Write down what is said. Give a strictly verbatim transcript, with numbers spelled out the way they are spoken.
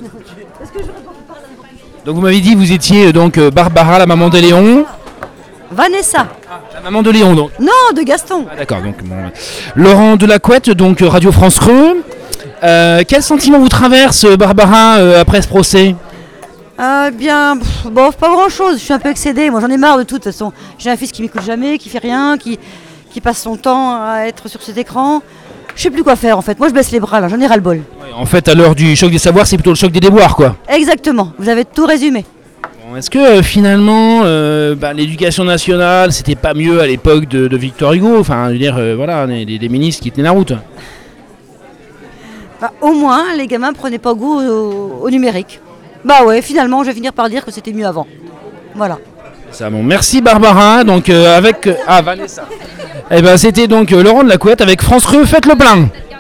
Donc vous m'avez dit que vous étiez euh, donc euh, Barbara, la maman de Léon. Vanessa. La maman de Léon donc. Non, de Gaston. Ah, d'accord, donc bon, Laurent Delacouette, donc euh, Radio France Creux. Euh, quel sentiment vous traverse, euh, Barbara, euh, après ce procès? Euh, bien, pff, bon, pas grand chose, je suis un peu excédée, moi j'en ai marre de tout de toute façon. J'ai un fils qui m'écoute jamais, qui fait rien, qui, qui passe son temps à être sur cet écran. Je sais plus quoi faire en fait, moi je baisse les bras là, j'en ai ras le bol. Ouais, en fait, à l'heure du choc des savoirs, c'est plutôt le choc des déboires, quoi. Exactement, vous avez tout résumé. Bon, est-ce que euh, finalement, euh, bah, l'éducation nationale, c'était pas mieux à l'époque de, de Victor Hugo? Enfin, je veux dire, euh, voilà, des, des ministres qui tenaient la route. Bah, au moins, les gamins prenaient pas goût au, au numérique. Bah ouais, finalement, je vais finir par dire que c'était mieux avant. Voilà. Ça, bon, merci Barbara, donc euh, avec... euh, ah, Vanessa. Eh ben, c'était donc euh, Laurent Delacouette avec France Creux, faites le plein.